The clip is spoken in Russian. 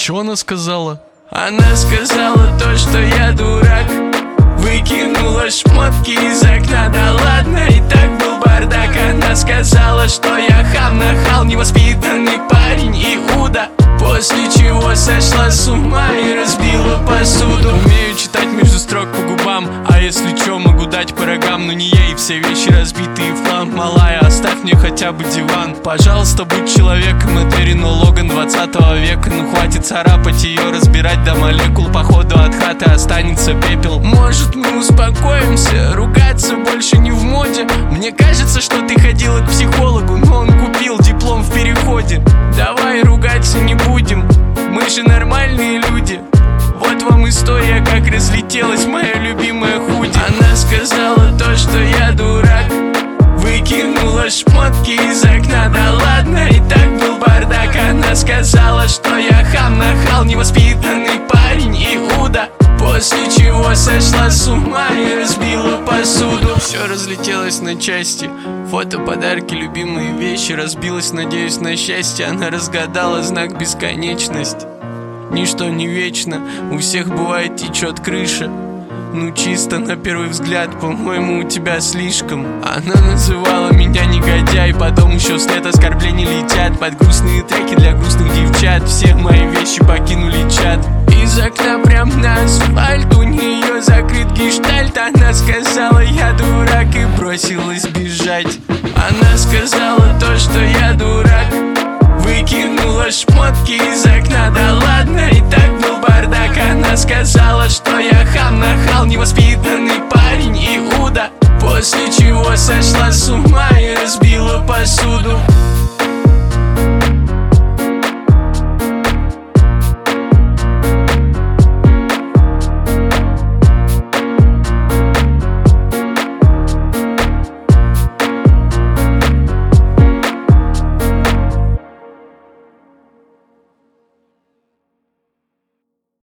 Чё она сказала? Она сказала то, что я дурак. Выкинула шмотки из окна. Да ладно, и так был бардак. Она сказала, что я хам, нахал, невоспитанный парень, Иуда. После чего сошла с ума и разбила посуду. Умею читать между строк по губам, а если чё, могу дать по рогам. Но не ей, все вещи разбитые в хлам. Малая, оставь мне хотя бы диван. Пожалуйста, будь человеком, это Рено Логан 20 века. Ну хватит царапать ее, разбирать до молекул. Походу от хаты останется пепел. Может, мы успокоимся, ругаться больше не в моде. Мне кажется, что ты ходила к психологу, но он купил диплом в Переходе. Давай ругаться не будем, мы же нормальные люди. Вот вам история, как разлетелась моя любимая худи. Она сказала то, что я дурак. Выкинула шмотки из окна. Да ладно, и так был бардак. Она сказала, что я хам, нахал, невоспитанный парень, Иуда. После чего сошла с ума и разбила посуду. Все разлетелось на части. Фото, подарки, любимые вещи. Разбилась, надеюсь, на счастье. Она разгадала знак бесконечность. Ничто не вечно, у всех бывает течет крыша. Ну чисто на первый взгляд, по-моему, у тебя слишком. Она называла меня негодяй, потом еще вслед оскорблений летят. Под грустные треки для грустных девчат. Все мои вещи покинули чат. Из окна прям на асфальт, у нее закрыт гештальт. Она сказала, я дурак, и бросилась бежать. Она сказала то, что я дурак. Выкинула шмотки из окна. Да ладно, и так был бардак. Она сказала, что я хам, нахал, невоспитанный парень, Иуда. После чего сошла с ума и разбила посуду.